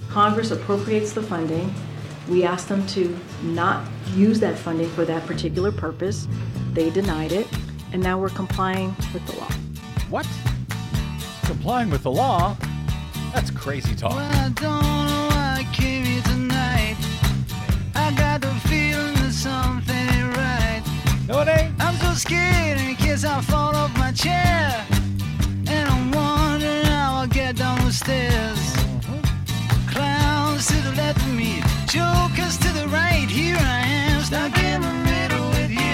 Congress appropriates the funding. We asked them to not use that funding for that particular purpose. They denied it, and now we're complying with the law. What? Complying with the law? That's crazy talk. Well, I don't know why I came here tonight. I got the feeling that something ain't right. No, it ain't. I'm so scared in case I fall off my chair. And I'm wondering how I'll get down the stairs. Clowns to the left of me, jokers to the right. Here I am, stuck in the middle with you.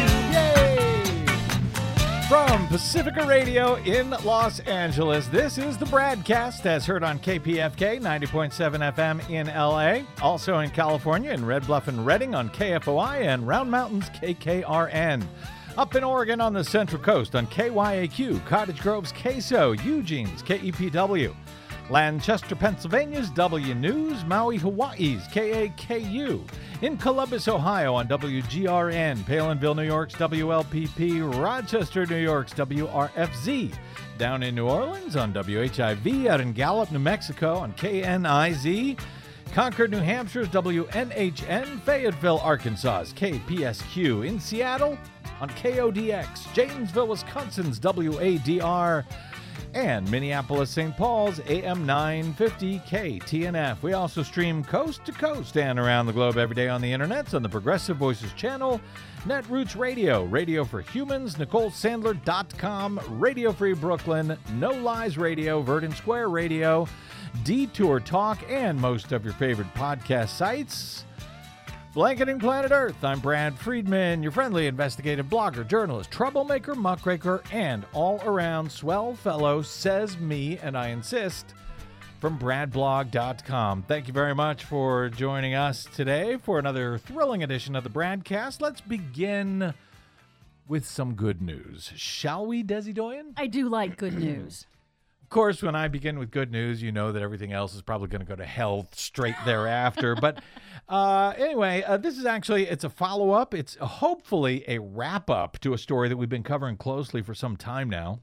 From Pacifica Radio in Los Angeles, this is the Bradcast, as heard on KPFK 90.7 FM in LA. Also in California, in Red Bluff and Redding on KFOI and Round Mountains KKRN. Up in Oregon on the Central Coast on KYAQ, Cottage Grove's KSO, Eugene's KEPW. Lancaster, Pennsylvania's W News, Maui, Hawaii's KAKU. In Columbus, Ohio on WGRN, Palinville, New York's WLPP, Rochester, New York's WRFZ. Down in New Orleans on WHIV, out in Gallup, New Mexico on KNIZ. Concord, New Hampshire's WNHN, Fayetteville, Arkansas's KPSQ. In Seattle on KODX, Janesville, Wisconsin's WADR. And Minneapolis, St. Paul's, AM 950 KTNF. We also stream coast to coast and around the globe every day on the internet on the Progressive Voices channel, Netroots Radio, Radio for Humans, NicoleSandler.com, Radio Free Brooklyn, No Lies Radio, Verdant Square Radio, Detour Talk, and most of your favorite podcast sites. Blanketing Planet Earth, I'm Brad Friedman, your friendly investigative blogger, journalist, troublemaker, muckraker, and all-around swell fellow, says me, and I insist, from bradblog.com. Thank you very much for joining us today for another thrilling edition of the Bradcast. Let's begin with some good news. Shall we, Desi Doyen? I do like good news. Of course, when I begin with good news, you know that everything else is probably going to go to hell straight thereafter. But anyway, this is actually, it's a follow-up. It's hopefully a wrap-up to a story that we've been covering closely for some time now.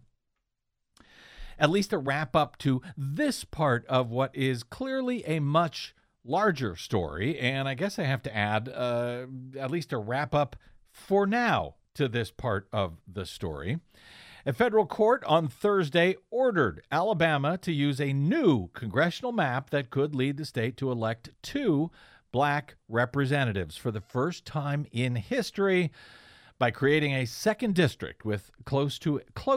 At least a wrap-up to this part of what is clearly a much larger story. And I guess I have to add at least a wrap-up for now to this part of the story. A federal court on Thursday ordered Alabama to use a new congressional map that could lead the state to elect 2 black representatives for the first time in history by creating a second district with close to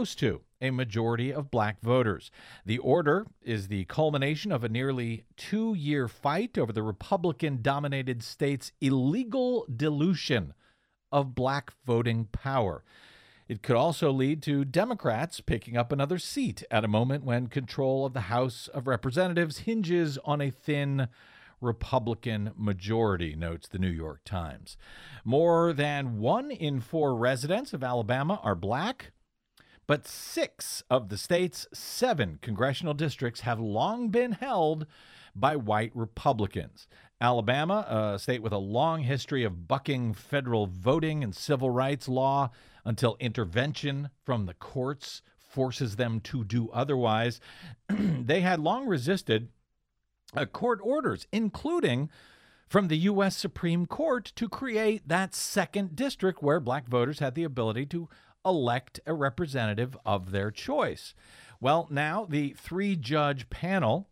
a majority of black voters. The order is the culmination of a nearly 2-year fight over the Republican-dominated state's illegal dilution of black voting power. It could also lead to Democrats picking up another seat at a moment when control of the House of Representatives hinges on a thin Republican majority, notes the New York Times. More than 1 in 4 residents of Alabama are black, but 6 of the state's 7 congressional districts have long been held by white Republicans. Alabama, a state with a long history of bucking federal voting and civil rights law until intervention from the courts forces them to do otherwise, they had long resisted court orders, including from the U.S. Supreme Court, to create that second district where black voters had the ability to elect a representative of their choice. Well, now the 3-judge panel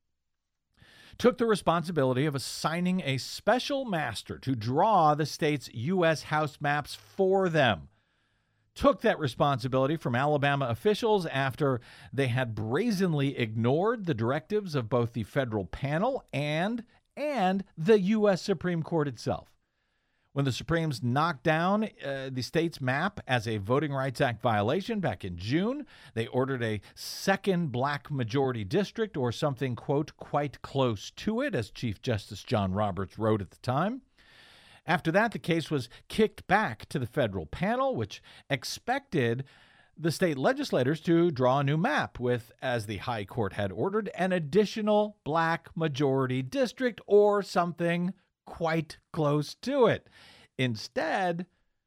took the responsibility of assigning a special master to draw the state's U.S. House maps for them. Took that responsibility from Alabama officials after they had brazenly ignored the directives of both the federal panel and the U.S. Supreme Court itself. When the Supremes knocked down the state's map as a Voting Rights Act violation back in June, they ordered a second black majority district, or something, quote, quite close to it, as Chief Justice John Roberts wrote at the time. After that, the case was kicked back to the federal panel, which expected the state legislators to draw a new map with, as the high court had ordered, an additional black majority district or something quite close to it. Instead,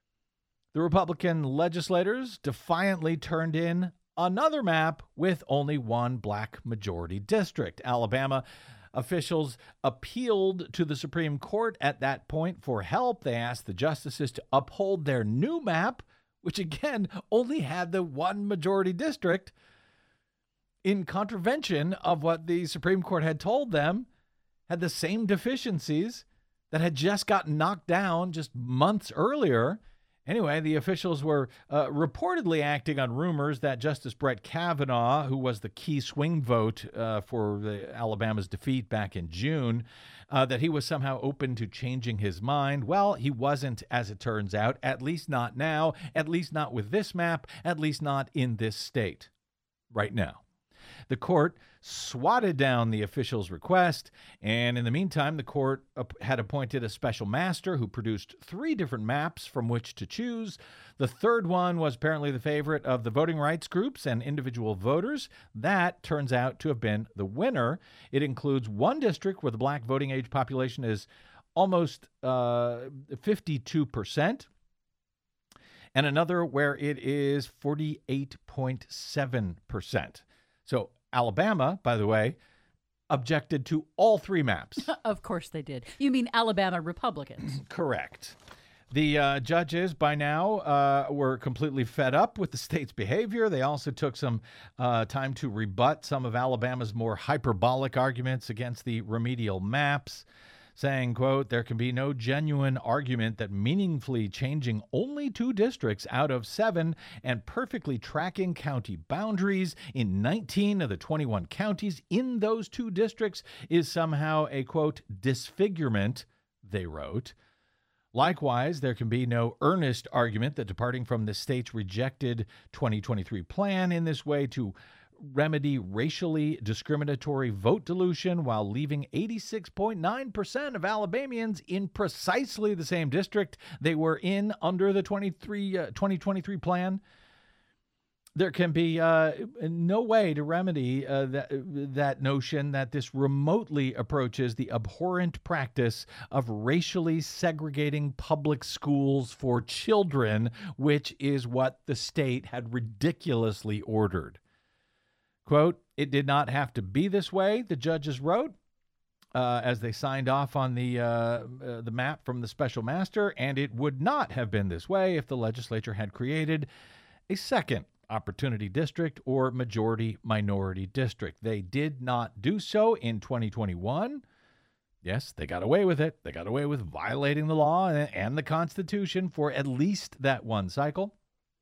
the Republican legislators defiantly turned in another map with only 1 black majority district. Alabama Officials appealed to the Supreme Court at that point for help. They asked the justices to uphold their new map, which again only had the one majority district, in contravention of what the Supreme Court had told them, had the same deficiencies that had just gotten knocked down just months earlier. Anyway, the officials were reportedly acting on rumors that Justice Brett Kavanaugh, who was the key swing vote for Alabama's defeat back in June, that he was somehow open to changing his mind. Well, he wasn't, as it turns out, at least not now, at least not with this map, at least not in this state right now. The court swatted down the officials' request, and in the meantime, the court had appointed a special master who produced 3 different maps from which to choose. The third one was apparently the favorite of the voting rights groups and individual voters. That turns out to have been the winner. It includes one district where the black voting age population is almost 52%, and another where it is 48.7%. So Alabama, by the way, objected to all 3 maps. Of course they did. You mean Alabama Republicans? Correct. The judges by now were completely fed up with the state's behavior. They also took some time to rebut some of Alabama's more hyperbolic arguments against the remedial maps, saying, quote, there can be no genuine argument that meaningfully changing only 2 districts out of 7 and perfectly tracking county boundaries in 19 of the 21 counties in those 2 districts is somehow a, quote, disfigurement, they wrote. Likewise, there can be no earnest argument that departing from the state's rejected 2023 plan in this way to remedy racially discriminatory vote dilution while leaving 86.9% of Alabamians in precisely the same district they were in under the 2023 plan. There can be no way to remedy that notion that this remotely approaches the abhorrent practice of racially segregating public schools for children, which is what the state had ridiculously ordered. Quote, it did not have to be this way, the judges wrote, as they signed off on the map from the special master, and it would not have been this way if the legislature had created a second opportunity district or majority minority district. They did not do so in 2021. Yes, they got away with it. They got away with violating the law and the Constitution for at least that one cycle.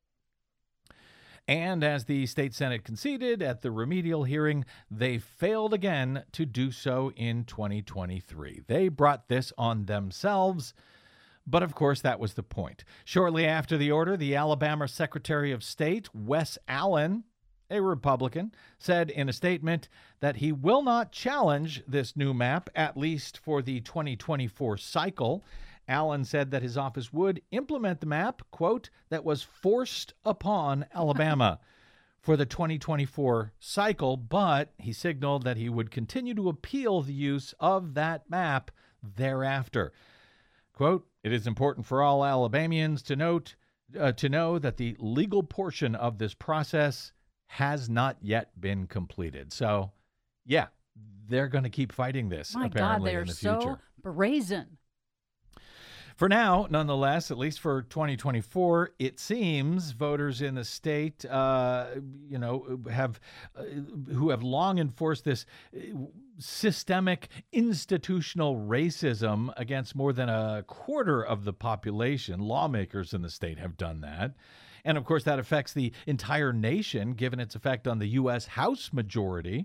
And as the state Senate conceded at the remedial hearing, they failed again to do so in 2023. They brought this on themselves, but of course that was the point. Shortly after the order, the Alabama Secretary of State, Wes Allen, a Republican, said in a statement that he will not challenge this new map, at least for the 2024 cycle. Allen said that his office would implement the map, quote, that was forced upon Alabama for the 2024 cycle, but he signaled that he would continue to appeal the use of that map thereafter. Quote, it is important for all Alabamians to know that the legal portion of this process has not yet been completed. So, yeah, they're going to keep fighting this, My apparently, God, they're in the future. so brazen. For now, nonetheless, at least for 2024, it seems voters in the state, who have long enforced this systemic institutional racism against more than a quarter of the population. Lawmakers in the state have done that. And of course, that affects the entire nation, given its effect on the U.S. House majority,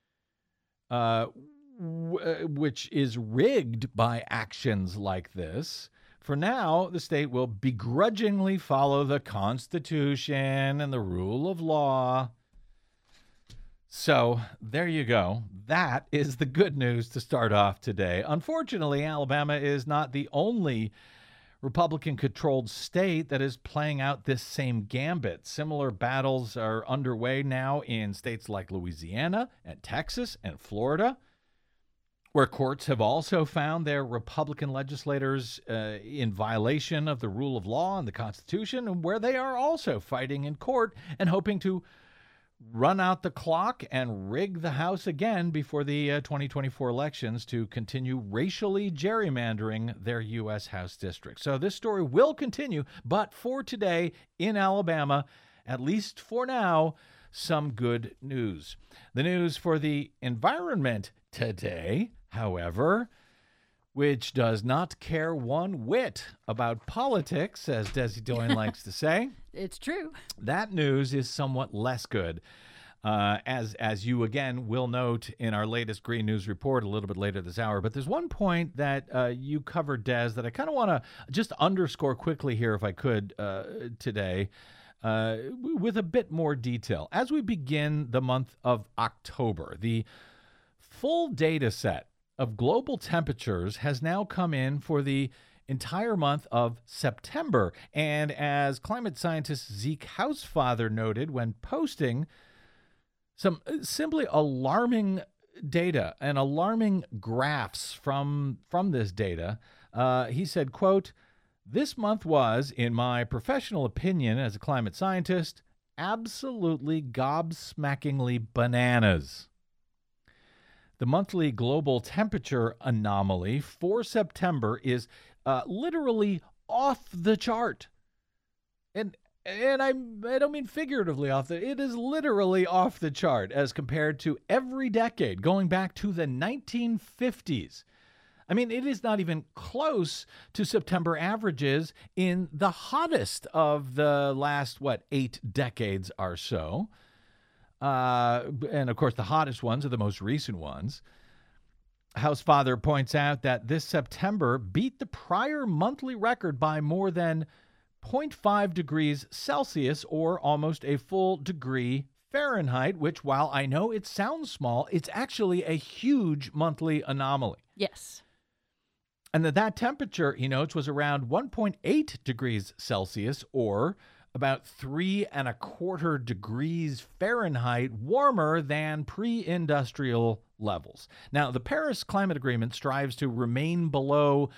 which is rigged by actions like this. For now, the state will begrudgingly follow the Constitution and the rule of law. So there you go. That is the good news to start off today. Unfortunately, Alabama is not the only Republican-controlled state that is playing out this same gambit. Similar battles are underway now in states like Louisiana and Texas and Florida, where courts have also found their Republican legislators in violation of the rule of law and the Constitution, and where they are also fighting in court and hoping to run out the clock and rig the House again before the 2024 elections to continue racially gerrymandering their U.S. House districts. So this story will continue, but for today in Alabama, at least for now, some good news. The news for the environment today, however, which does not care one whit about politics, as Desi Doyen likes to say. It's true. That news is somewhat less good. As you, again, will note in our latest Green News report a little bit later this hour. But there's one point that you covered, Des, that I kind of want to just underscore quickly here, if I could, today, with a bit more detail. As we begin the month of October, the full data set of global temperatures has now come in for the entire month of September. And as climate scientist Zeke Hausfather noted when posting some simply alarming data and alarming graphs from this data, he said, quote, "This month was, in my professional opinion as a climate scientist, absolutely gobsmackingly bananas." The monthly global temperature anomaly for September is literally off the chart. And I don't mean figuratively off it is literally off the chart as compared to every decade going back to the 1950s. I mean, it is not even close to September averages in the hottest of the last, 8 decades or so. And, of course, the hottest ones are the most recent ones. Hausfather points out that this September beat the prior monthly record by more than 0.5 degrees Celsius, or almost a full degree Fahrenheit, which, while I know it sounds small, it's actually a huge monthly anomaly. Yes. And that temperature, he notes, was around 1.8 degrees Celsius, or about 3.25 degrees Fahrenheit warmer than pre-industrial levels. Now, the Paris Climate Agreement strives to remain below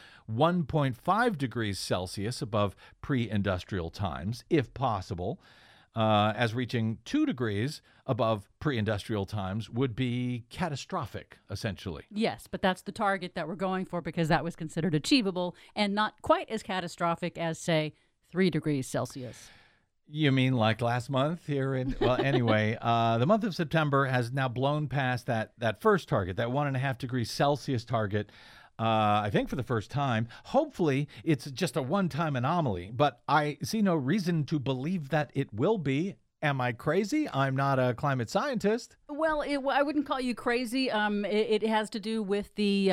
1.5 degrees Celsius above pre-industrial times, if possible, as reaching 2 degrees above pre-industrial times would be catastrophic, essentially. Yes, but that's the target that we're going for because that was considered achievable and not quite as catastrophic as, say, 3 degrees Celsius. You mean like last month here in, well, anyway, the month of September has now blown past that first target, that 1.5 degrees Celsius target, I think for the first time. Hopefully it's just a one-time anomaly, but I see no reason to believe that it will be. Am I crazy? I'm not a climate scientist. Well, I wouldn't call you crazy. It has to do with the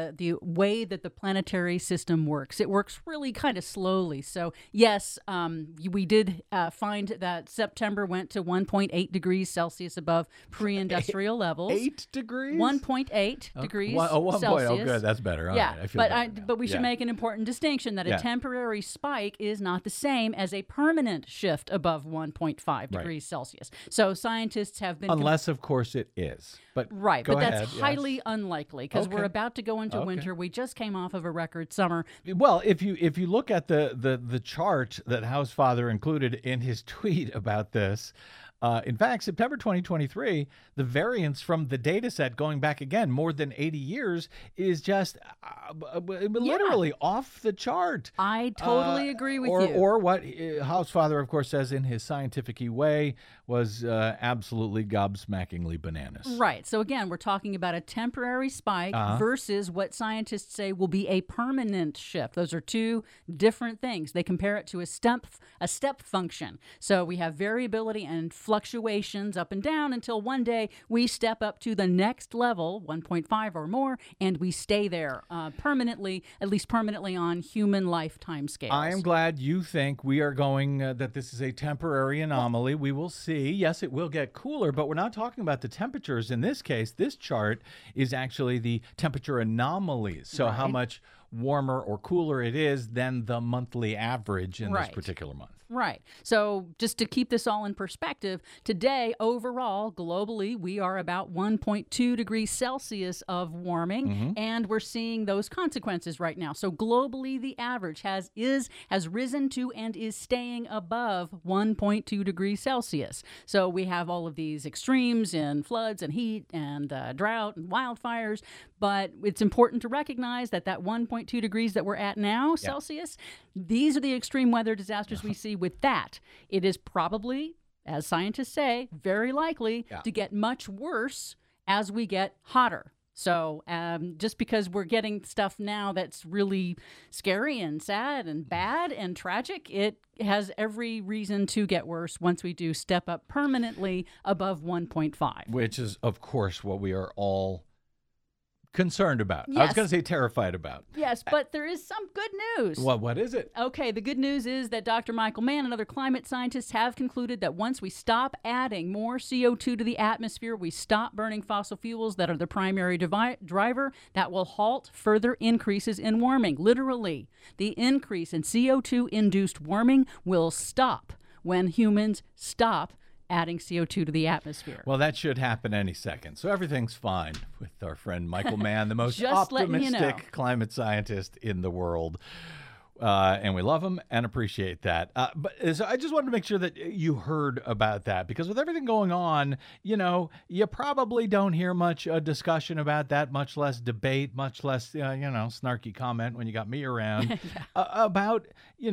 way that the planetary system works. It works really kind of slowly. So, yes, we did find that September went to 1.8 degrees Celsius above pre-industrial levels. 8 degrees? 1.8 degrees Celsius. Celsius. Oh, good. That's better. All yeah, right. I feel better now. but we should make an important distinction that a temporary spike is not the same as a permanent shift above 1.5 degrees Celsius. So scientists have been... Unless, of course, it is. But right, go but ahead. that's highly unlikely because we're about to go into winter. We just came off of a record summer. Well, if you look at the chart that Hausfather included in his tweet about this, in fact, September 2023, the variance from the data set going back again more than 80 years is just literally off the chart. I totally agree with you. Or what Hausfather, of course, says in his scientific-y way was absolutely gobsmackingly bananas. Right. So again, we're talking about a temporary spike versus what scientists say will be a permanent shift. Those are two different things. They compare it to a step function. So we have variability and fluctuations up and down until one day we step up to the next level, 1.5 or more, and we stay there permanently, at least permanently on human lifetime scales. I am glad you think we are going, that this is a temporary anomaly. We will see. Yes, it will get cooler, but we're not talking about the temperatures. In this case, this chart is actually the temperature anomalies. So how much warmer or cooler it is than the monthly average in this Right. particular month. Right. So just to keep this all in perspective, today, overall, globally, we are about 1.2 degrees Celsius of warming, and we're seeing those consequences right now. So globally, the average has risen to and is staying above 1.2 degrees Celsius. So we have all of these extremes in floods and heat and drought and wildfires, but it's important to recognize that 1.2 degrees that we're at now, Celsius, these are the extreme weather disasters we see. With that, it is probably, as scientists say, very likely to get much worse as we get hotter. So just because we're getting stuff now that's really scary and sad and bad and tragic, it has every reason to get worse once we do step up permanently above 1.5. Which is, of course, what we are all concerned about. I was Yes. going to say terrified about. Yes, but there is some good news. What is it? Okay, the good news is that Dr. Michael Mann and other climate scientists have concluded that once we stop adding more CO2 to the atmosphere, we stop burning fossil fuels that are the primary driver, that will halt further increases in warming. Literally, the increase in CO2-induced warming will stop when humans stop adding CO2 to the atmosphere. Well, that should happen any second. So everything's fine with our friend Michael Mann, the most Just letting you know. optimistic climate scientist in the world. And we love him and appreciate that. But so I just wanted to make sure that you heard about that, because with everything going on, you probably don't hear much discussion about that, much less debate, much less, snarky comment when you got me around about,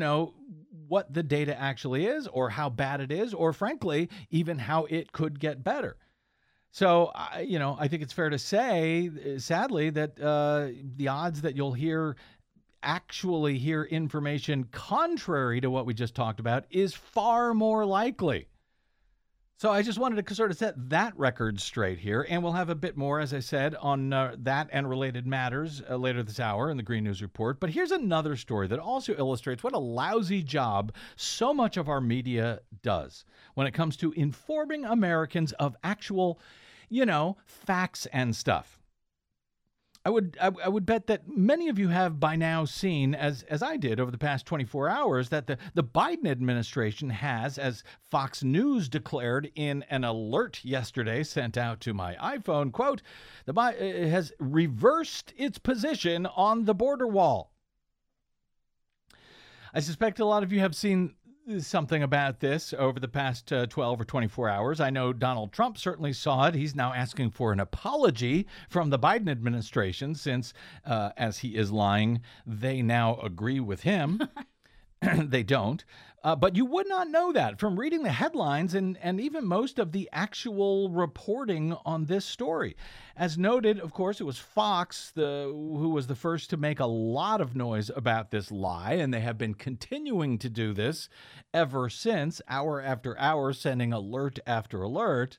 what the data actually is, or how bad it is, or frankly, even how it could get better. So, I think it's fair to say, sadly, that the odds that you'll actually hear information contrary to what we just talked about is far more likely. So I just wanted to sort of set that record straight here, and we'll have a bit more, as I said, on that and related matters later this hour in the Green News Report. But here's another story that also illustrates what a lousy job so much of our media does when it comes to informing Americans of actual, facts and stuff. I would bet that many of you have by now seen, as I did over the past 24 hours, that the Biden administration has, as Fox News declared in an alert yesterday sent out to my iPhone, quote, has reversed its position on the border wall. I suspect a lot of you have seen something about this over the past 12 or 24 hours. I know Donald Trump certainly saw it. He's now asking for an apology from the Biden administration since, as he is lying, they now agree with him. They don't. But you would not know that from reading the headlines and even most of the actual reporting on this story. As noted, of course, it was Fox who was the first to make a lot of noise about this lie, and they have been continuing to do this ever since, hour after hour, sending alert after alert.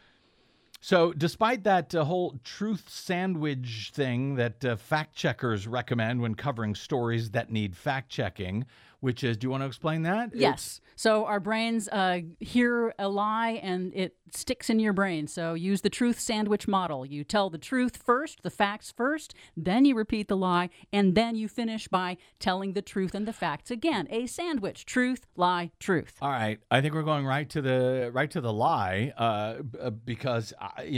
So despite that whole truth sandwich thing that fact checkers recommend when covering stories that need fact checking, which is, do you want to explain that? Yes. So our brains hear a lie and it sticks in your brain. So use the truth sandwich model. You tell the truth first, the facts first, then you repeat the lie, and then you finish by telling the truth and the facts again. A sandwich: truth, lie, truth. All right, I think we're going right to the lie because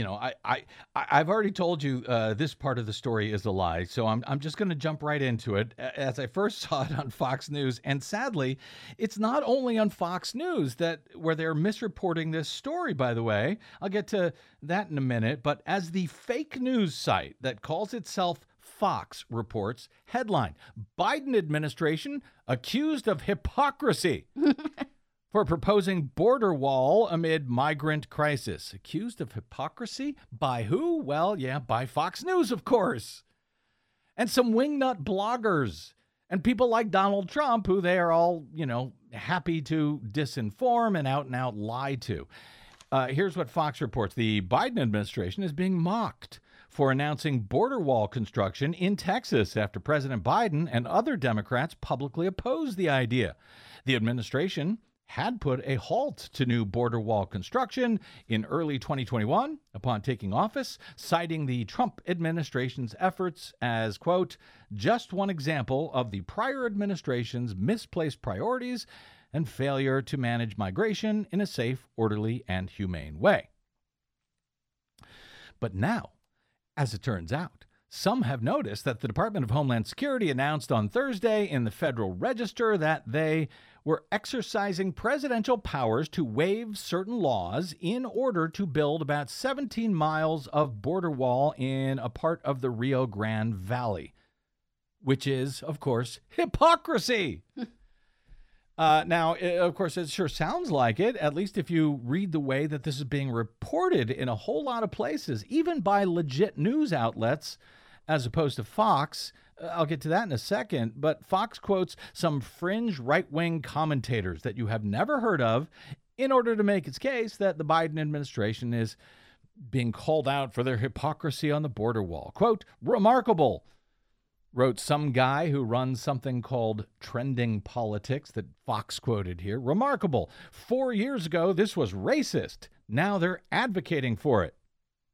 I've already told you this part of the story is a lie, so I'm just going to jump right into it. As I first saw it on Fox News, and sadly, it's not only on Fox News where they're misreporting this story. By the way, I'll get to that in a minute. But as the fake news site that calls itself Fox reports, headline: Biden administration accused of hypocrisy for proposing border wall amid migrant crisis. Accused of hypocrisy? By who? Well, yeah, by Fox News, of course. And some wingnut bloggers and people like Donald Trump, who they are all, happy to disinform and out lie to. Here's what Fox reports. The Biden administration is being mocked for announcing border wall construction in Texas after President Biden and other Democrats publicly opposed the idea. The administration had put a halt to new border wall construction in early 2021 upon taking office, citing the Trump administration's efforts as, quote, just one example of the prior administration's misplaced priorities and failure to manage migration in a safe, orderly, and humane way. But now, as it turns out, some have noticed that the Department of Homeland Security announced on Thursday in the Federal Register that they were exercising presidential powers to waive certain laws in order to build about 17 miles of border wall in a part of the Rio Grande Valley, which is, of course, hypocrisy. Now, of course, it sure sounds like it, at least if you read the way that this is being reported in a whole lot of places, even by legit news outlets, as opposed to Fox. I'll get to that in a second, but Fox quotes some fringe right-wing commentators that you have never heard of in order to make its case that the Biden administration is being called out for their hypocrisy on the border wall. Quote, remarkable, wrote some guy who runs something called Trending Politics that Fox quoted here. Remarkable. 4 years ago, this was racist. Now they're advocating for it.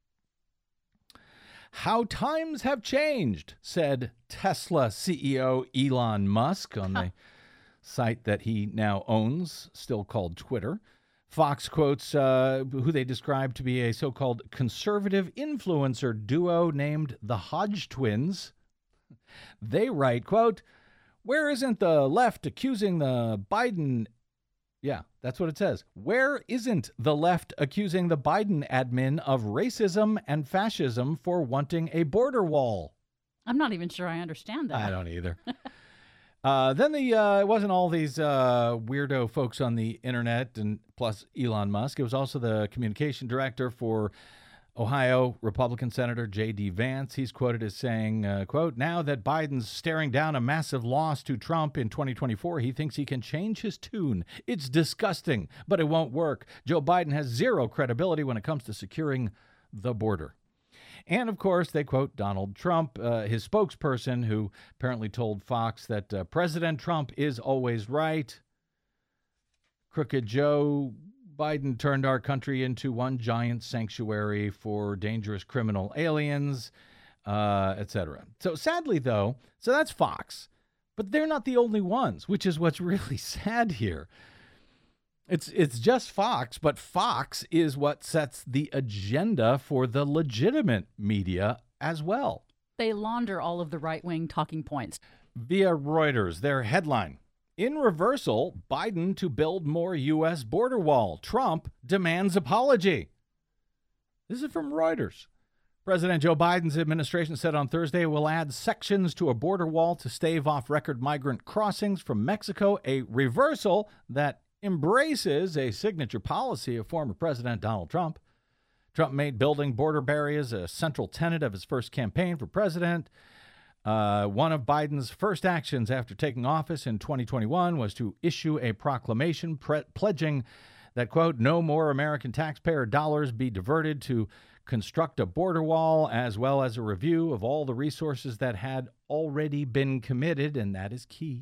How times have changed, said Tesla CEO Elon Musk on the site that he now owns, still called Twitter. Fox quotes who they describe to be a so-called conservative influencer duo named the Hodge Twins. They write, quote, where isn't the left accusing the Biden... Yeah, that's what it says. Where isn't the left accusing the Biden admin of racism and fascism for wanting a border wall? I'm not even sure I understand that. I don't either. Then it wasn't all these weirdo folks on the internet and plus Elon Musk. It was also the communication director for Ohio Republican Senator J.D. Vance. He's quoted as saying, quote, now that Biden's staring down a massive loss to Trump in 2024, he thinks he can change his tune. It's disgusting, but it won't work. Joe Biden has zero credibility when it comes to securing the border. And, of course, they quote Donald Trump, his spokesperson, who apparently told Fox that President Trump is always right. Crooked Joe Biden turned our country into one giant sanctuary for dangerous criminal aliens, etc. So sadly, though, so that's Fox, but they're not the only ones, which is what's really sad here. It's just Fox, but Fox is what sets the agenda for the legitimate media as well. They launder all of the right-wing talking points. Via Reuters, their headline, in reversal, Biden to build more U.S. border wall. Trump demands apology. This is from Reuters. President Joe Biden's administration said on Thursday it will add sections to a border wall to stave off record migrant crossings from Mexico, a reversal that embraces a signature policy of former President Donald Trump. Trump made building border barriers a central tenet of his first campaign for president. One of Biden's first actions after taking office in 2021 was to issue a proclamation pledging that, quote, no more American taxpayer dollars be diverted to construct a border wall, as well as a review of all the resources that had already been committed, and that is key.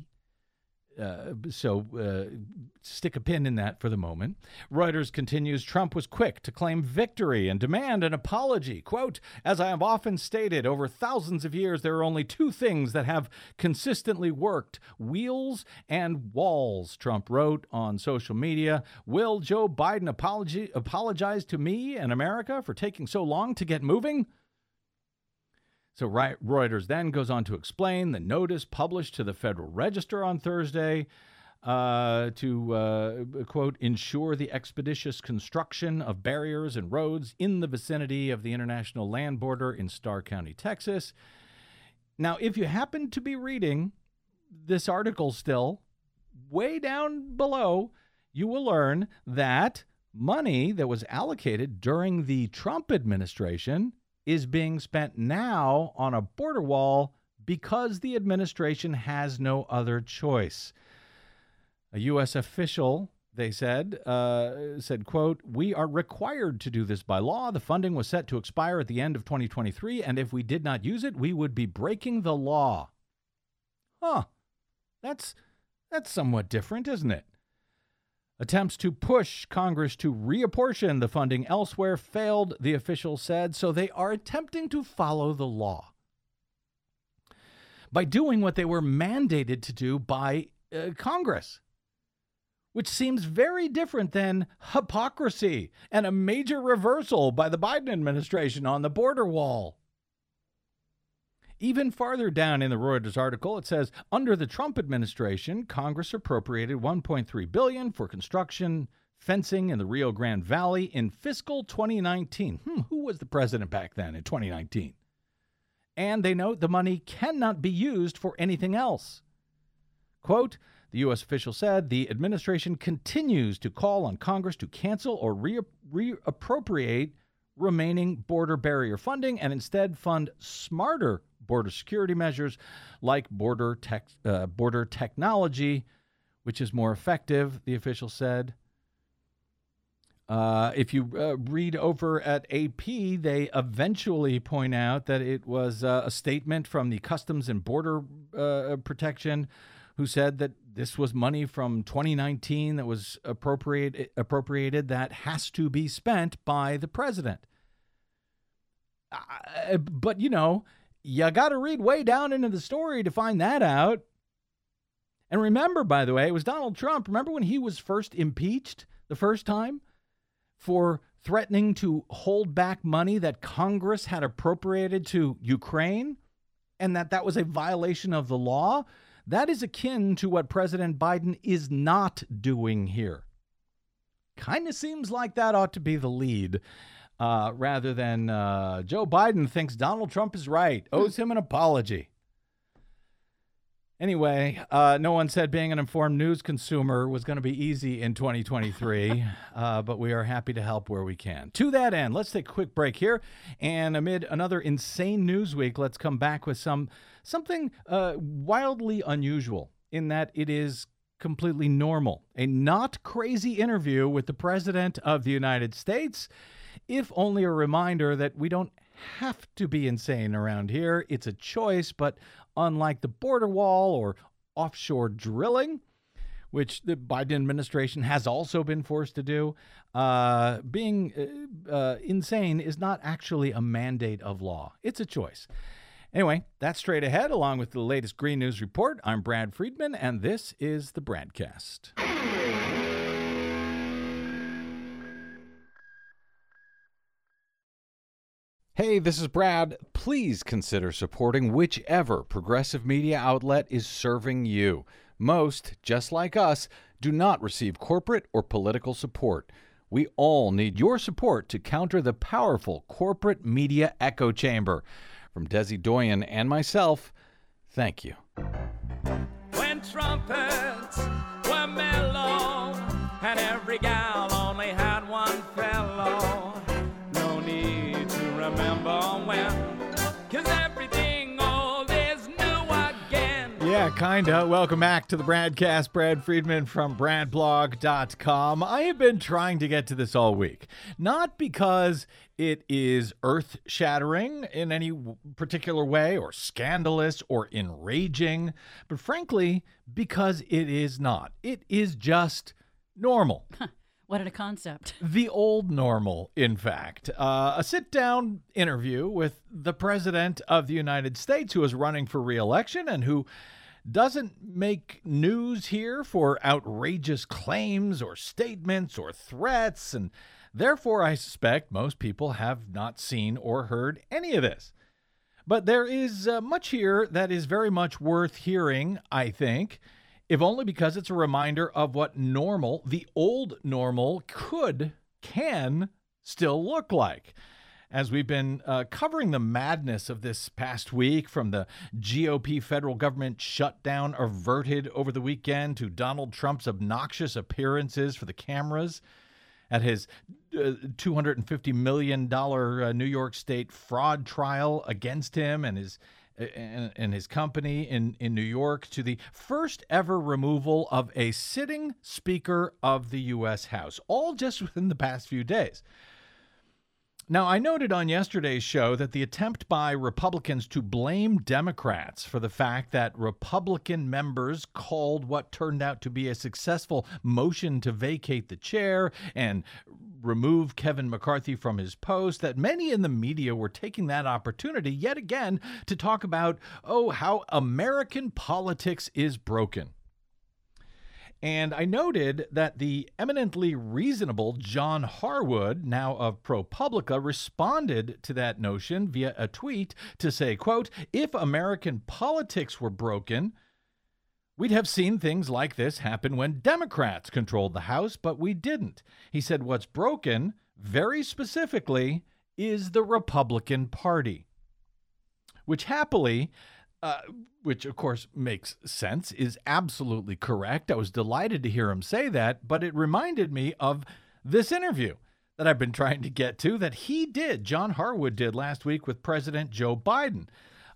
So stick a pin in that for the moment. Reuters continues, Trump was quick to claim victory and demand an apology. Quote, as I have often stated, over thousands of years, there are only two things that have consistently worked, wheels and walls, Trump wrote on social media. Will Joe Biden apologize to me and America for taking so long to get moving? So Reuters then goes on to explain the notice published to the Federal Register on Thursday to, quote, ensure the expeditious construction of barriers and roads in the vicinity of the international land border in Starr County, Texas. Now, if you happen to be reading this article still, way down below, you will learn that money that was allocated during the Trump administration is being spent now on a border wall because the administration has no other choice. A U.S. official, they said, quote, we are required to do this by law. The funding was set to expire at the end of 2023, and if we did not use it, we would be breaking the law. Huh. That's somewhat different, isn't it? Attempts to push Congress to reapportion the funding elsewhere failed, the official said, so they are attempting to follow the law by doing what they were mandated to do by Congress, which seems very different than hypocrisy and a major reversal by the Biden administration on the border wall. Even farther down in the Reuters article, it says, under the Trump administration, Congress appropriated $1.3 billion for construction, fencing in the Rio Grande Valley in fiscal 2019. Who was the president back then in 2019? And they note the money cannot be used for anything else. Quote, the U.S. official said the administration continues to call on Congress to cancel or reappropriate remaining border barrier funding and instead fund smarter border security measures like border technology, which is more effective, the official said. If you read over at AP, they eventually point out that it was a statement from the Customs and Border Protection who said that this was money from 2019 that was appropriated that has to be spent by the president. But, you know, you got to read way down into the story to find that out. And remember, by the way, it was Donald Trump. Remember when he was first impeached the first time for threatening to hold back money that Congress had appropriated to Ukraine and that was a violation of the law? That is akin to what President Biden is not doing here. Kind of seems like that ought to be the lead. Rather than Joe Biden thinks Donald Trump is right, owes him an apology. Anyway, no one said being an informed news consumer was going to be easy in 2023, but we are happy to help where we can. To that end, let's take a quick break here. And amid another insane news week, let's come back with something wildly unusual in that it is completely normal. A not crazy interview with the President of the United States, if only a reminder that we don't have to be insane around here. It's a choice, but unlike the border wall or offshore drilling, which the Biden administration has also been forced to do, being insane is not actually a mandate of law. It's a choice. Anyway, that's straight ahead, along with the latest Green News Report. I'm Brad Friedman, and this is the Bradcast. Hey, this is Brad. Please consider supporting whichever progressive media outlet is serving you. Most, just like us, do not receive corporate or political support. We all need your support to counter the powerful corporate media echo chamber. From Desi Doyen and myself, thank you. When trumpets were mellow and every gal only had one fellow, no need to remember when, 'cause everything old is new again. Yeah, kinda. Welcome back to the Bradcast. Brad Friedman from BradBlog.com. I have been trying to get to this all week. Not because it is earth-shattering in any particular way or scandalous or enraging, but frankly, because it is not. It is just normal. What a concept. The old normal, in fact. A sit-down interview with the President of the United States who is running for re-election and who doesn't make news here for outrageous claims or statements or threats, and therefore I suspect most people have not seen or heard any of this. But there is much here that is very much worth hearing, I think, if only because it's a reminder of what normal, the old normal, can still look like. As we've been covering the madness of this past week, from the GOP federal government shutdown averted over the weekend to Donald Trump's obnoxious appearances for the cameras at his $250 million New York State fraud trial against him and his company in New York, to the first ever removal of a sitting Speaker of the U.S. House, all just within the past few days. Now, I noted on yesterday's show that the attempt by Republicans to blame Democrats for the fact that Republican members called what turned out to be a successful motion to vacate the chair and remove Kevin McCarthy from his post, that many in the media were taking that opportunity yet again to talk about, how American politics is broken. And I noted that the eminently reasonable John Harwood, now of ProPublica, responded to that notion via a tweet to say, quote, "If American politics were broken, we'd have seen things like this happen when Democrats controlled the House, but we didn't." He said what's broken, very specifically, is the Republican Party, which happily, which of course makes sense, is absolutely correct. I was delighted to hear him say that, but it reminded me of this interview that I've been trying to get to that John Harwood did last week with President Joe Biden.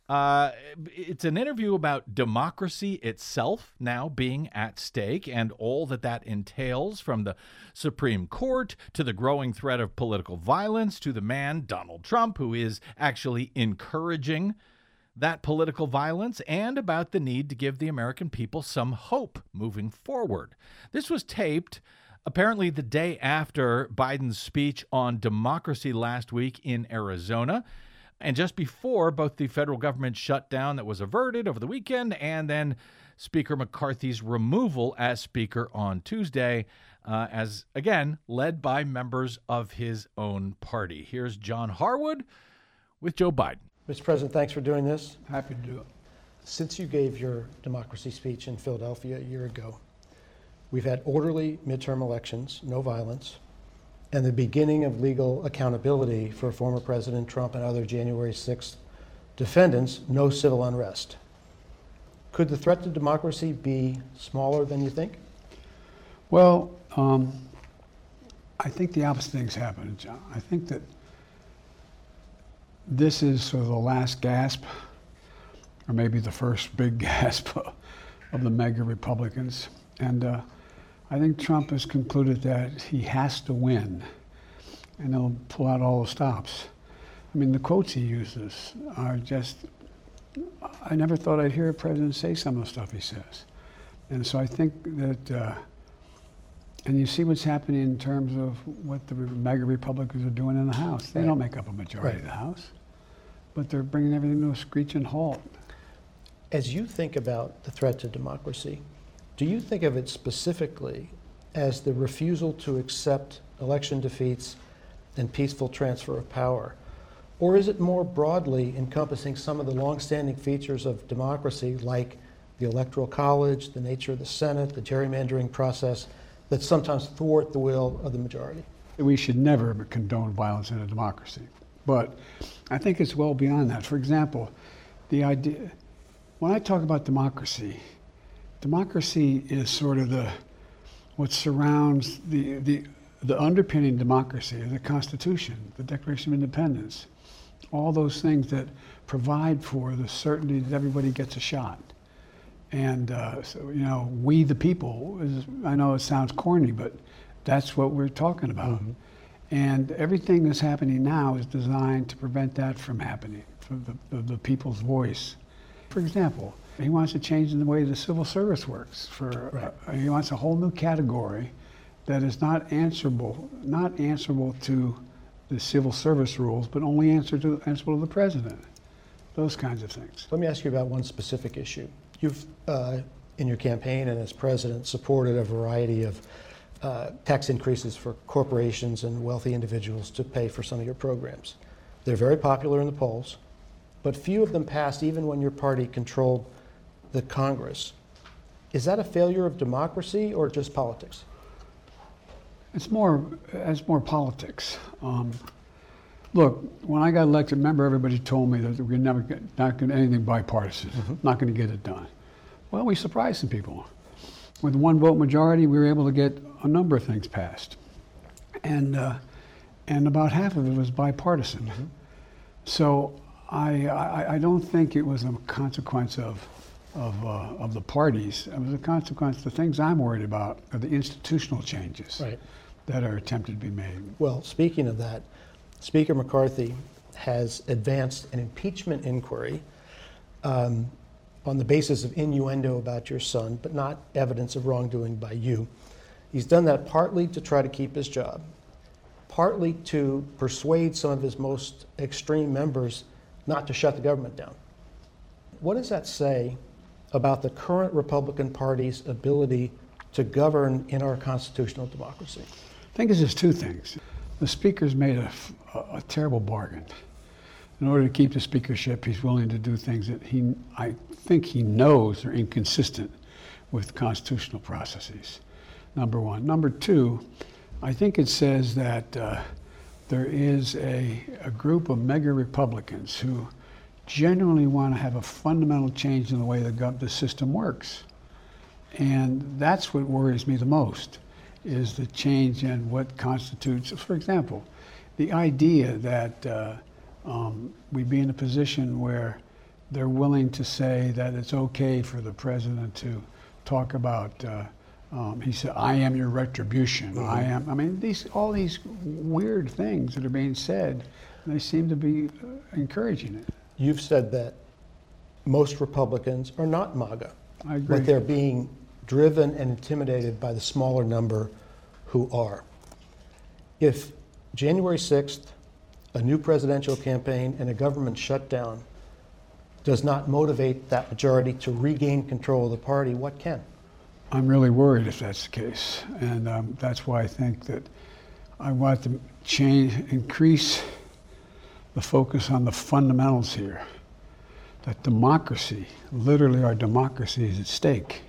It's an interview about democracy itself now being at stake and all that that entails, from the Supreme Court to the growing threat of political violence to the man, Donald Trump, who is actually encouraging that political violence, and about the need to give the American people some hope moving forward. This was taped apparently the day after Biden's speech on democracy last week in Arizona, and just before both the federal government shutdown that was averted over the weekend and then Speaker McCarthy's removal as Speaker on Tuesday, as, again, led by members of his own party. Here's John Harwood with Joe Biden. Mr. President, thanks for doing this. Happy to do it. Since you gave your democracy speech in Philadelphia a year ago, we've had orderly midterm elections, no violence, and the beginning of legal accountability for former President Trump and other January 6th defendants, no civil unrest. Could the threat to democracy be smaller than you think? Well, I think the opposite thing's happened, John. I think that this is sort of the last gasp, or maybe the first big gasp of the mega Republicans. And I think Trump has concluded that he has to win, and he'll pull out all the stops. I mean, the quotes he uses are just, I never thought I'd hear a president say some of the stuff he says. And so I think that, and you see what's happening in terms of what the mega Republicans are doing in the House. They don't make up a majority of the House, but they're bringing everything to a screeching halt. As you think about the threat to democracy, do you think of it specifically as the refusal to accept election defeats and peaceful transfer of power? Or is it more broadly encompassing some of the longstanding features of democracy, like the Electoral College, the nature of the Senate, the gerrymandering process, that sometimes thwart the will of the majority? We should never condone violence in a democracy. But I think it's well beyond that. For example, the idea, when I talk about democracy, democracy is sort of what surrounds the underpinning democracy, the Constitution, the Declaration of Independence, all those things that provide for the certainty that everybody gets a shot. And so, you know, we the people, I know it sounds corny, but that's what we're talking about. Mm-hmm. And everything that's happening now is designed to prevent that from happening, for the people's voice. For example, he wants to change the way the civil service works. He wants a whole new category that is not answerable to the civil service rules, but only answerable to the president. Those kinds of things. Let me ask you about one specific issue. You've, in your campaign and as president, supported a variety of tax increases for corporations and wealthy individuals to pay for some of your programs. They're very popular in the polls, but few of them passed even when your party controlled the Congress. Is that a failure of democracy or just politics? It's more politics. Look, when I got elected, remember everybody told me that we're never not going to anything bipartisan, not going to get it done. Well, we surprised some people. With one vote majority, we were able to get a number of things passed, and about half of it was bipartisan. Mm-hmm. So I don't think it was a consequence of the parties. It was a consequence. The things I'm worried about are the institutional changes that are attempted to be made. Well, speaking of that, Speaker McCarthy has advanced an impeachment inquiry on the basis of innuendo about your son, but not evidence of wrongdoing by you. He's done that partly to try to keep his job, partly to persuade some of his most extreme members not to shut the government down. What does that say about the current Republican Party's ability to govern in our constitutional democracy? I think it's just two things. The Speaker's made a terrible bargain. In order to keep the speakership, he's willing to do things that I think he knows are inconsistent with constitutional processes, number one. Number two, I think it says that there is a group of mega Republicans who genuinely want to have a fundamental change in the way the system works. And that's what worries me the most, is the change in what constitutes, for example, the idea that we'd be in a position where they're willing to say that it's okay for the president to talk about, he said, I am your retribution. Mm-hmm. All these weird things that are being said, they seem to be encouraging it. You've said that most Republicans are not MAGA. I agree. But they're being driven and intimidated by the smaller number who are. If January 6th, a new presidential campaign and a government shutdown does not motivate that majority to regain control of the party, what can? I'm really worried if that's the case. And that's why I think that I want to increase the focus on the fundamentals here. That democracy, literally our democracy, is at stake.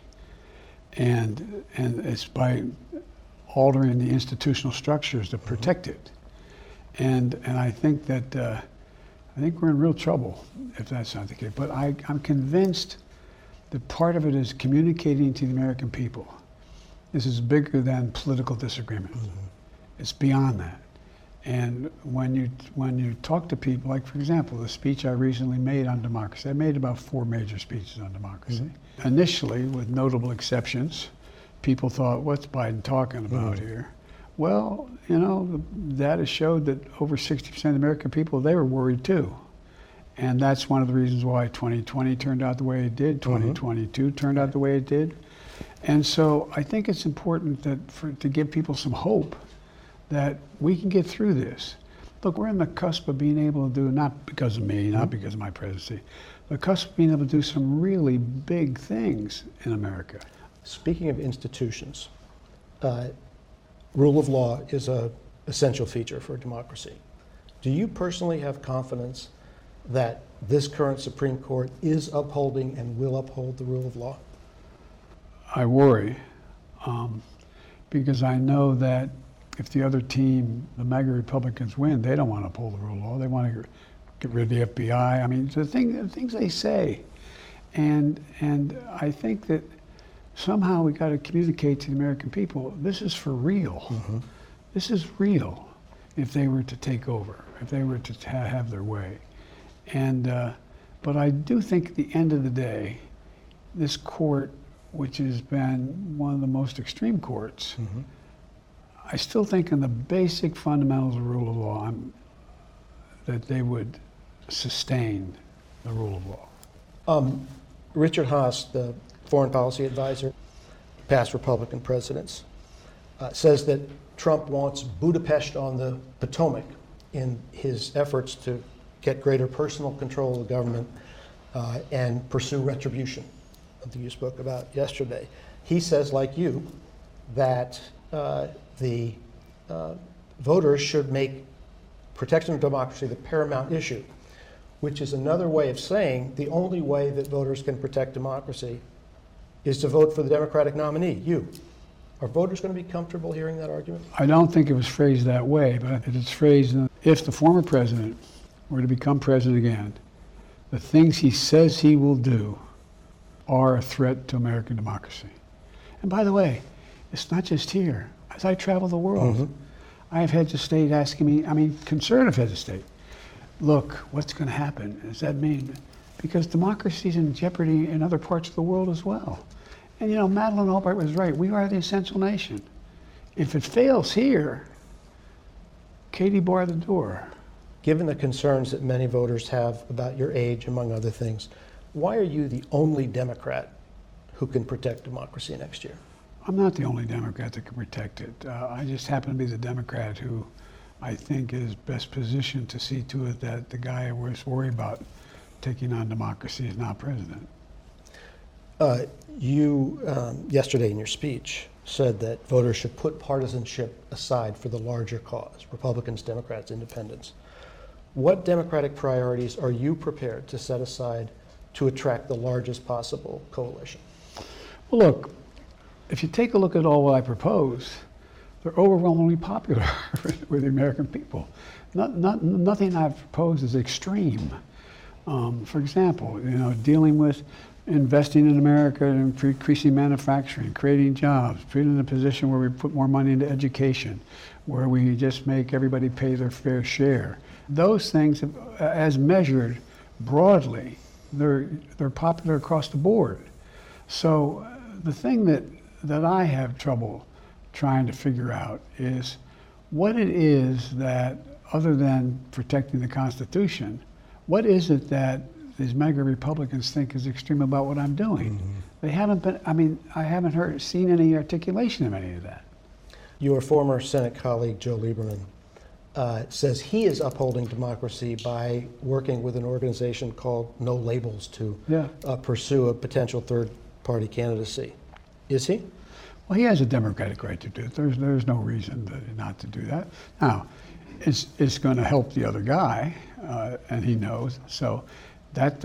And it's by altering the institutional structures to protect it. And I think that I think we're in real trouble if that's not the case. But I'm convinced that part of it is communicating to the American people. This is bigger than political disagreement. Mm-hmm. It's beyond that. And when you talk to people, like for example, the speech I recently made on democracy, I made about 4 major speeches on democracy. Mm-hmm. Initially, with notable exceptions, people thought, what's Biden talking about here? Well, you know, the data showed that over 60% of the American people, they were worried too. And that's one of the reasons why 2020 turned out the way it did, 2022 turned out the way it did. And so I think it's important to give people some hope that we can get through this. Look, we're on the cusp of being able to do, not because of me, not because of my presidency, the cusp of being able to do some really big things in America. Speaking of institutions, rule of law is an essential feature for democracy. Do you personally have confidence that this current Supreme Court is upholding and will uphold the rule of law? I worry because I know that if the other team, the MAGA Republicans, win, they don't want to uphold the rule of law. They want to get rid of the FBI. I mean, the things they say. And I think that somehow we got to communicate to the American people, this is for real. Mm-hmm. This is real if they were to take over, if they were to have their way. And but I do think at the end of the day, this court, which has been one of the most extreme courts, I still think in the basic fundamentals of rule of law, that they would sustain the rule of law. Richard Haass, the foreign policy advisor, past Republican presidents, says that Trump wants Budapest on the Potomac in his efforts to get greater personal control of the government and pursue retribution, something you spoke about yesterday. He says, like you, that the voters should make protection of democracy the paramount issue, which is another way of saying the only way that voters can protect democracy is to vote for the Democratic nominee, you. Are voters going to be comfortable hearing that argument? I don't think it was phrased that way, but it's phrased, if the former president were to become president again, the things he says he will do are a threat to American democracy. And by the way, it's not just here. As I travel the world, I have heads of state asking me, conservative heads of state, look, what's going to happen? Does that mean? Because democracy is in jeopardy in other parts of the world as well. And you know, Madeleine Albright was right. We are the essential nation. If it fails here, Katie barred the door. given the concerns that many voters have about your age, among other things, why are you the only Democrat who can protect democracy next year? I'm not the only Democrat that can protect it. I just happen to be the Democrat who I think is best positioned to see to it that the guy I was worried about taking on democracy is not president. You, yesterday in your speech, said that voters should put partisanship aside for the larger cause, Republicans, Democrats, Independents. What Democratic priorities are you prepared to set aside to attract the largest possible coalition? Well, look, if you take a look at all what I propose, they're overwhelmingly popular with the American people. Nothing I've proposed is extreme. For example, dealing with investing in America and increasing manufacturing, creating jobs, putting in a position where we put more money into education, where we just make everybody pay their fair share. Those things, as measured broadly, they're popular across the board. So the thing that I have trouble trying to figure out is what it is that, other than protecting the Constitution, what is it that these mega Republicans think is extreme about what I'm doing? Mm-hmm. They haven't been, I haven't seen any articulation of any of that. Your former Senate colleague, Joe Lieberman, says he is upholding democracy by working with an organization called No Labels to pursue a potential third-party candidacy. Is he? Well, he has a democratic right to do it. There's no reason not to do that. Now, it's going to help the other guy, and he knows. So that's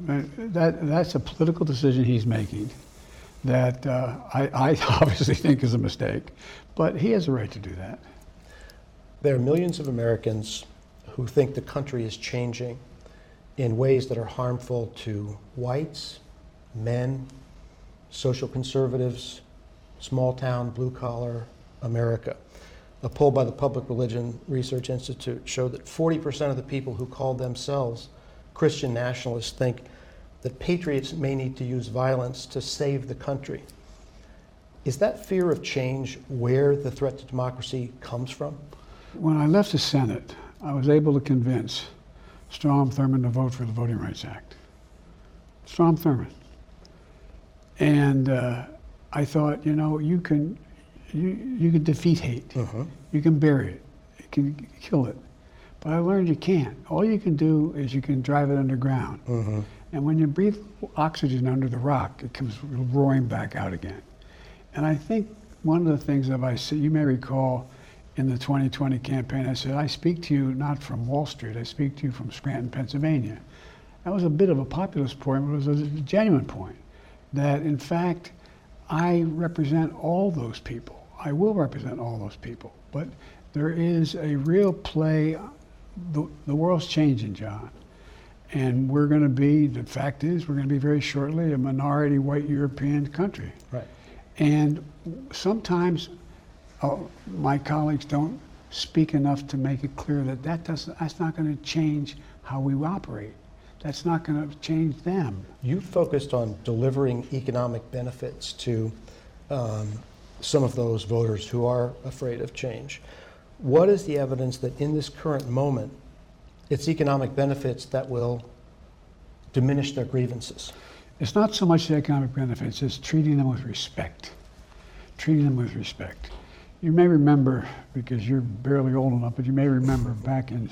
a political decision he's making that I obviously think is a mistake, but he has a right to do that. There are millions of Americans who think the country is changing in ways that are harmful to whites, men, social conservatives, small-town, blue-collar America. A poll by the Public Religion Research Institute showed that 40% of the people who call themselves Christian nationalists think that patriots may need to use violence to save the country. Is that fear of change where the threat to democracy comes from? When I left the Senate, I was able to convince Strom Thurmond to vote for the Voting Rights Act. Strom Thurmond. And I thought, you can defeat hate. Uh-huh. You can bury it. You can kill it. But I learned you can't. All you can do is you can drive it underground. Uh-huh. And when you breathe oxygen under the rock, it comes roaring back out again. And I think one of the things that I said, you may recall in the 2020 campaign, I said, I speak to you not from Wall Street, I speak to you from Scranton, Pennsylvania. That was a bit of a populist point, but it was a genuine point. That in fact, I represent all those people. I will represent all those people. But there is a real play. The world's changing, John. And we're going to be, the fact is, we're going to be very shortly a minority white European country. Right. And sometimes my colleagues don't speak enough to make it clear that that's not going to change how we operate. That's not going to change them. You focused on delivering economic benefits to some of those voters who are afraid of change. What is the evidence that in this current moment, it's economic benefits that will diminish their grievances? It's not so much the economic benefits, it's treating them with respect. Treating them with respect. You may remember, because you're barely old enough, but you may remember back in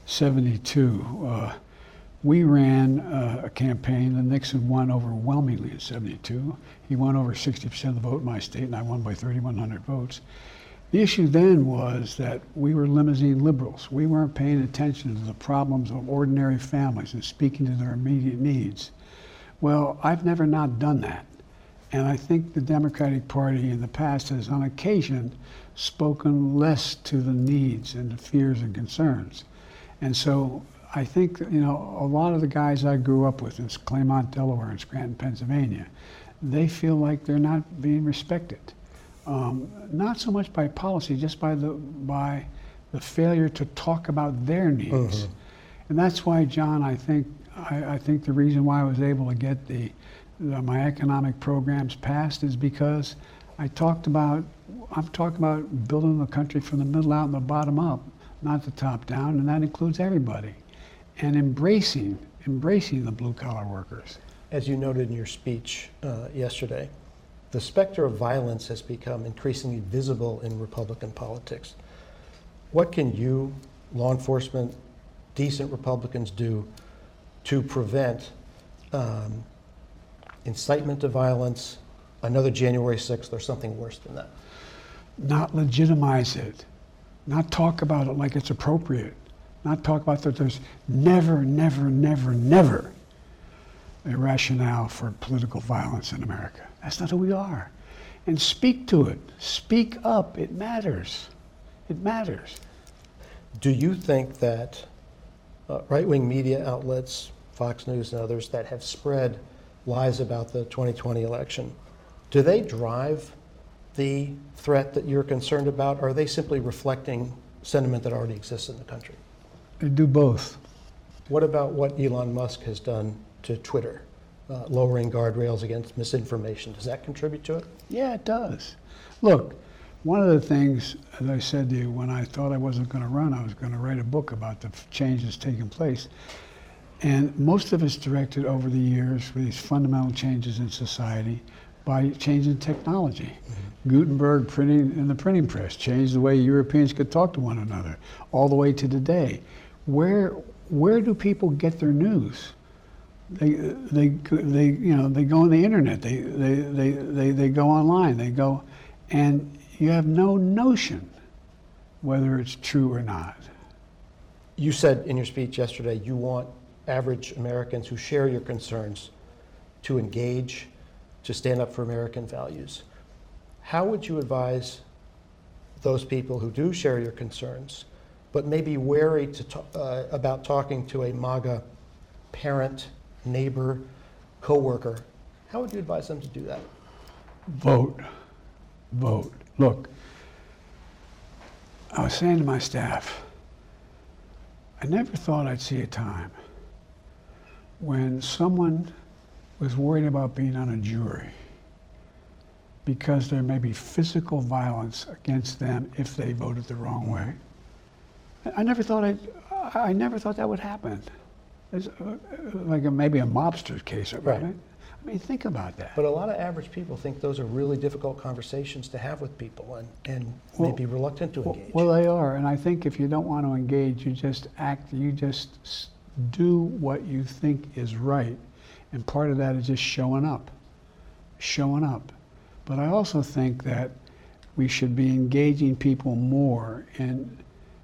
'72, we ran a campaign that Nixon won overwhelmingly in '72. He won over 60% of the vote in my state, and I won by 3,100 votes. The issue then was that we were limousine liberals. We weren't paying attention to the problems of ordinary families and speaking to their immediate needs. Well, I've never not done that. And I think the Democratic Party in the past has, on occasion, spoken less to the needs and the fears and concerns. And so I think, a lot of the guys I grew up with in Claymont, Delaware, and Scranton, Pennsylvania, they feel like they're not being respected. Not so much by policy, just by the failure to talk about their needs. Uh-huh. And that's why, John, I think the reason why I was able to get my economic programs passed is because I'm talking about building the country from the middle out and the bottom up, not the top down, and that includes everybody. And embracing the blue-collar workers. As you noted in your speech yesterday, the specter of violence has become increasingly visible in Republican politics. What can you, law enforcement, decent Republicans do to prevent incitement to violence, another January 6th, or something worse than that? Not legitimize it, not talk about it like it's appropriate, not talk about that there's never a rationale for political violence in America. That's not who we are. And speak to it. Speak up. It matters. It matters. Do you think that right-wing media outlets, Fox News and others, that have spread lies about the 2020 election, do they drive the threat that you're concerned about, or are they simply reflecting sentiment that already exists in the country? They do both. What about what Elon Musk has done to Twitter, lowering guardrails against misinformation? Does that contribute to it? Yeah, it does. Look, one of the things, as I said to you, when I thought I wasn't going to run, I was going to write a book about the changes taking place. And most of it's directed over the years for these fundamental changes in society by changing technology. Gutenberg printing in the printing press changed the way Europeans could talk to one another, all the way to today. Where do people get their news? They go on the internet. They go online. They go, and you have no notion whether it's true or not. You said in your speech yesterday you want average Americans who share your concerns to engage, to stand up for American values. How would you advise those people who do share your concerns, but may be wary to about talking to a MAGA parent, neighbor, coworker? How would you advise them to do that? Vote. Vote. Look, I was saying to my staff, I never thought I'd see a time when someone was worried about being on a jury because there may be physical violence against them if they voted the wrong way. I never thought that would happen. It's like maybe a mobster's case, right? I mean, think about that. But a lot of average people think those are really difficult conversations to have with people and may be reluctant to engage. Well, they are, and I think if you don't want to engage, you just act, you just do what you think is right. And part of that is just showing up. But I also think that we should be engaging people more and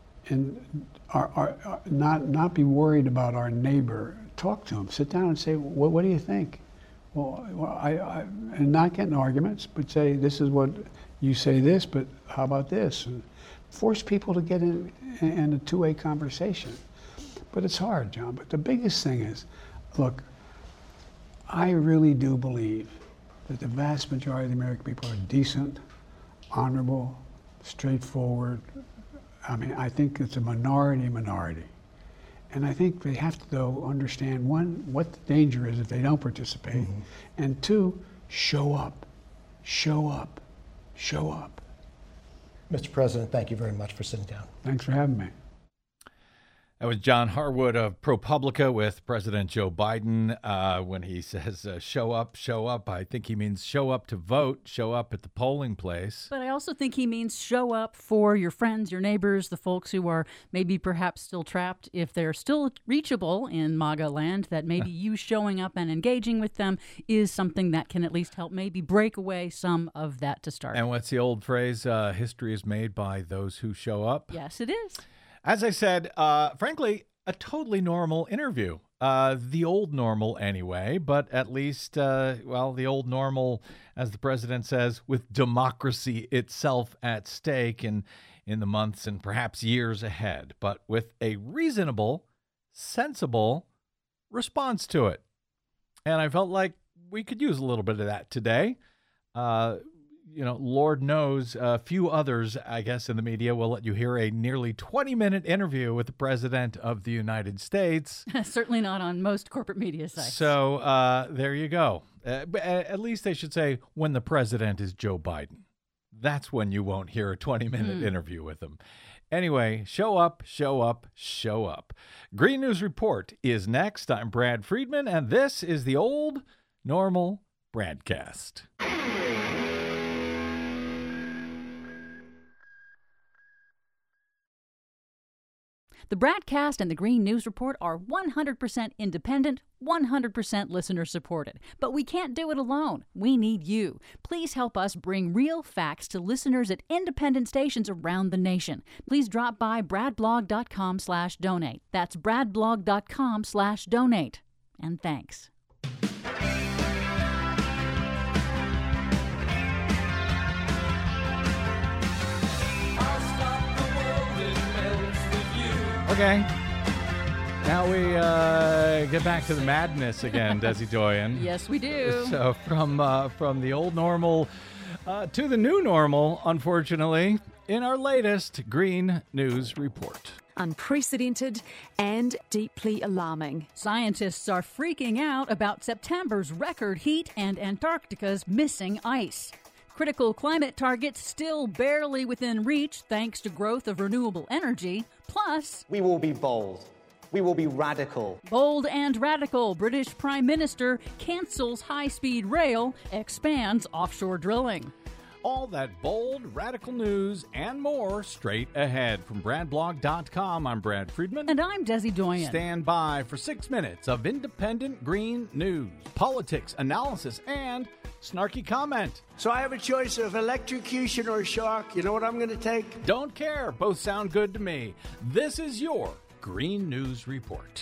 not be worried about our neighbor. Talk to them. Sit down and say, what do you think? Well, and not get in arguments, but say, this is what you say this, but how about this? And force people to get in a two-way conversation. But it's hard, John. But the biggest thing is, look, I really do believe that the vast majority of the American people are decent, honorable, straightforward. I mean, I think it's a minority. And I think they have to, though, understand, one, what the danger is if they don't participate, and two, show up. Mr. President, thank you very much for sitting down. Thanks for having me. That was John Harwood of ProPublica with President Joe Biden. When he says show up, I think he means show up to vote, show up at the polling place. But I also think he means show up for your friends, your neighbors, the folks who are maybe perhaps still trapped. If they're still reachable in MAGA land, that maybe you showing up and engaging with them is something that can at least help maybe break away some of that to start. And what's the old phrase? History is made by those who show up. Yes, it is. As I said, frankly, a totally normal interview. The old normal anyway, but at least, the old normal, as the president says, with democracy itself at stake in the months and perhaps years ahead, but with a reasonable, sensible response to it. And I felt like we could use a little bit of that today. Lord knows a few others, I guess, in the media will let you hear a nearly 20-minute interview with the President of the United States. Certainly not on most corporate media sites. So there you go. At least they should say when the president is Joe Biden. That's when you won't hear a 20-minute interview with him. Anyway, show up, show up, show up. Green News Report is next. I'm Brad Friedman, and this is the Old Normal Bradcast. The Bradcast and the Green News Report are 100% independent, 100% listener-supported. But we can't do it alone. We need you. Please help us bring real facts to listeners at independent stations around the nation. Please drop by bradblog.com/donate. That's bradblog.com/donate. And thanks. Okay. Now we get back to the madness again, Desi Doyen. Yes, we do. So from the old normal to the new normal, unfortunately, in our latest Green News Report. Unprecedented and deeply alarming. Scientists are freaking out about September's record heat and Antarctica's missing ice. Critical climate targets still barely within reach thanks to growth of renewable energy. Plus, we will be bold. We will be radical. Bold and radical. British Prime Minister cancels high-speed rail, expands offshore drilling. All that bold, radical news and more straight ahead. From bradblog.com, I'm Brad Friedman. And I'm Desi Doyen. Stand by for 6 minutes of independent green news, politics, analysis, and snarky comment. So I have a choice of electrocution or shock. You know what I'm going to take? Don't care. Both sound good to me. This is your Green News Report.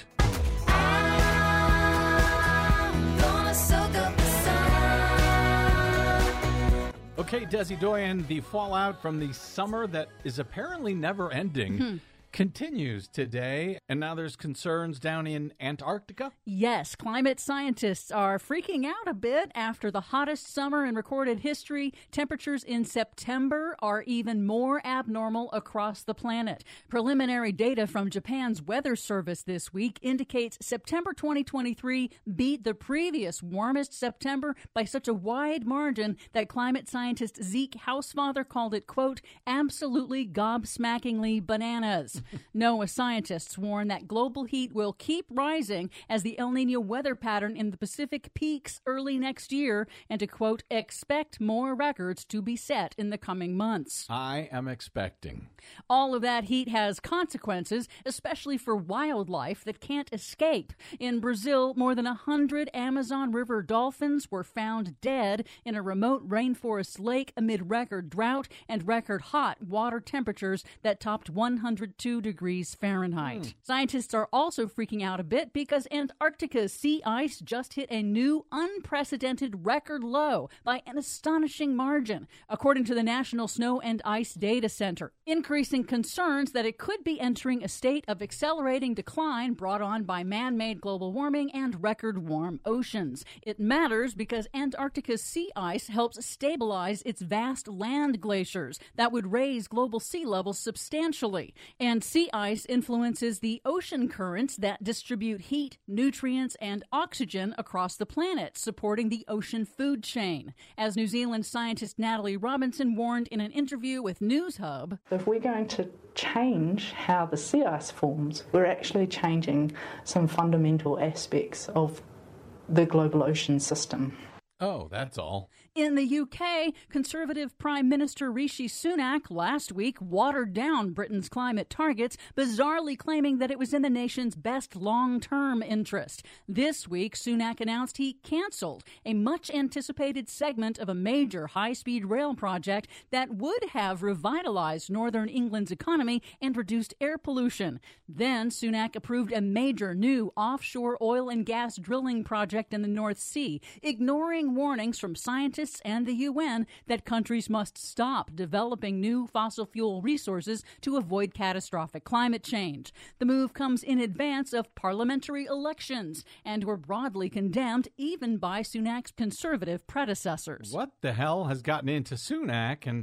Okay, Desi Doyen, the fallout from the summer that is apparently never ending continues today, and now there's concerns down in Antarctica? Yes, climate scientists are freaking out a bit after the hottest summer in recorded history. Temperatures in September are even more abnormal across the planet. Preliminary data from Japan's weather service this week indicates September 2023 beat the previous warmest September by such a wide margin that climate scientist Zeke Hausfather called it, quote, absolutely gobsmackingly bananas. NOAA scientists warn that global heat will keep rising as the El Niño weather pattern in the Pacific peaks early next year, and to, quote, expect more records to be set in the coming months. I am expecting. All of that heat has consequences, especially for wildlife that can't escape. In Brazil, more than 100 Amazon River dolphins were found dead in a remote rainforest lake amid record drought and record hot water temperatures that topped 102 degrees Fahrenheit. Scientists are also freaking out a bit because Antarctica's sea ice just hit a new unprecedented record low by an astonishing margin, according to the National Snow and Ice Data Center, increasing concerns that it could be entering a state of accelerating decline brought on by man-made global warming and record warm oceans. It matters because Antarctica's sea ice helps stabilize its vast land glaciers that would raise global sea levels substantially. And sea ice influences the ocean currents that distribute heat, nutrients, and oxygen across the planet, supporting the ocean food chain. As New Zealand scientist Natalie Robinson warned in an interview with NewsHub, if we're going to change how the sea ice forms, we're actually changing some fundamental aspects of the global ocean system. Oh, that's all. In the UK, Conservative Prime Minister Rishi Sunak last week watered down Britain's climate targets, bizarrely claiming that it was in the nation's best long-term interest. This week, Sunak announced he canceled a much-anticipated segment of a major high-speed rail project that would have revitalized Northern England's economy and reduced air pollution. Then Sunak approved a major new offshore oil and gas drilling project in the North Sea, ignoring warnings from scientists and the UN that countries must stop developing new fossil fuel resources to avoid catastrophic climate change. The move comes in advance of parliamentary elections and were broadly condemned even by Sunak's conservative predecessors. What the hell has gotten into Sunak? And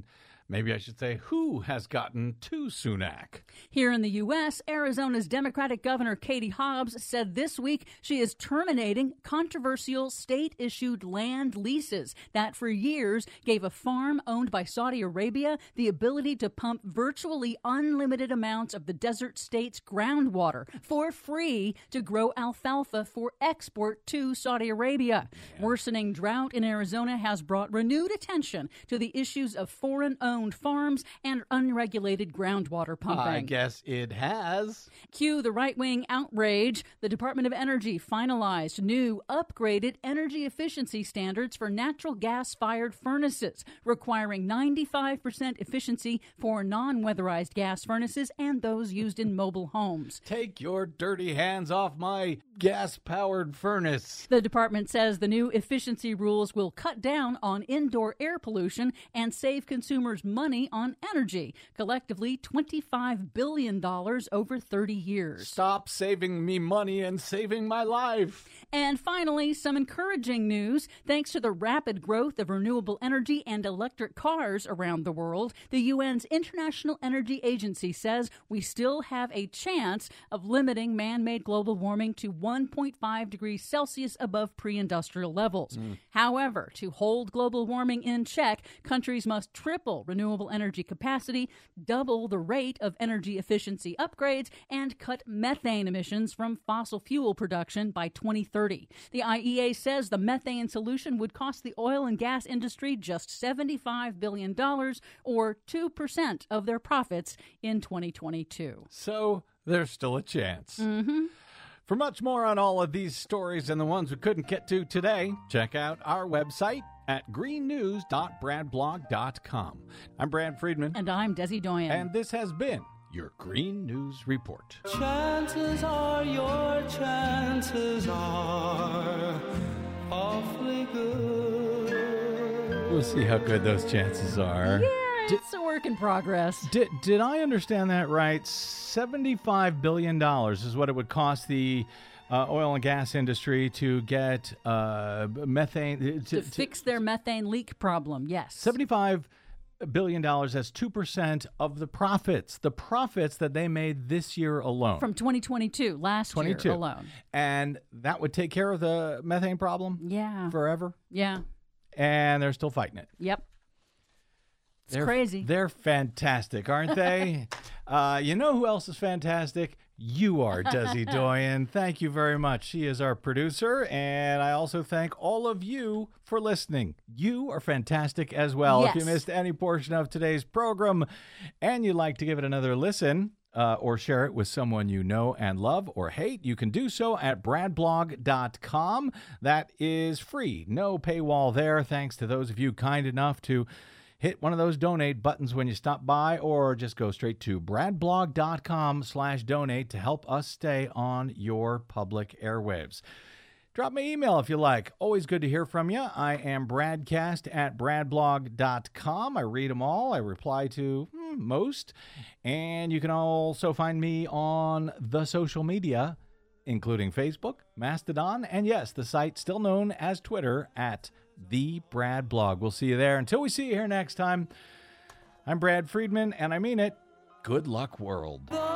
Maybe I should say, who has gotten to Sunak? Here in the U.S., Arizona's Democratic Governor Katie Hobbs said this week she is terminating controversial state-issued land leases that for years gave a farm owned by Saudi Arabia the ability to pump virtually unlimited amounts of the desert state's groundwater for free to grow alfalfa for export to Saudi Arabia. Yeah. Worsening drought in Arizona has brought renewed attention to the issues of foreign-owned farms and unregulated groundwater pumping. I guess it has. Cue the right-wing outrage. The Department of Energy finalized new upgraded energy efficiency standards for natural gas-fired furnaces, requiring 95% efficiency for non-weatherized gas furnaces and those used in mobile homes. Take your dirty hands off my gas-powered furnace. The department says the new efficiency rules will cut down on indoor air pollution and save consumers money on energy, collectively $25 billion over 30 years. Stop saving me money and saving my life. And finally, some encouraging news. Thanks to the rapid growth of renewable energy and electric cars around the world, the UN's International Energy Agency says we still have a chance of limiting man-made global warming to 1.5 degrees Celsius above pre-industrial levels. However, to hold global warming in check, countries must triple renewable energy capacity, double the rate of energy efficiency upgrades, and cut methane emissions from fossil fuel production by 2030. The IEA says the methane solution would cost the oil and gas industry just $75 billion, or 2% of their profits in 2022. So there's still a chance. Mm-hmm. For much more on all of these stories and the ones we couldn't get to today, check out our website at greennews.bradblog.com. I'm Brad Friedman. And I'm Desi Doyen. And this has been your Green News Report. Chances are your chances are awfully good. We'll see how good those chances are. Yeah, it's a work in progress. Did I understand that right? $75 billion is what it would cost the oil and gas industry to get methane... To fix their methane leak problem, yes. $75 billion, that's 2% of the profits that they made this year alone. From 2022, last year alone. And that would take care of the methane problem? Yeah. Forever? Yeah. And they're still fighting it. Yep. It's crazy. They're fantastic, aren't they? You know who else is fantastic? You are, Desi Doyen. Thank you very much. She is our producer, and I also thank all of you for listening. You are fantastic as well. Yes. If you missed any portion of today's program and you'd like to give it another listen, or share it with someone you know and love or hate, you can do so at bradblog.com. That is free. No paywall there. Thanks to those of you kind enough to hit one of those donate buttons when you stop by, or just go straight to bradblog.com/donate to help us stay on your public airwaves. Drop me an email if you like. Always good to hear from you. I am bradcast@bradblog.com. I read them all. I reply to most. And you can also find me on the social media, including Facebook, Mastodon, and yes, the site still known as Twitter at The Brad Blog. We'll see you there. Until we see you here next time, I'm Brad Friedman, and I mean it. Good luck, world.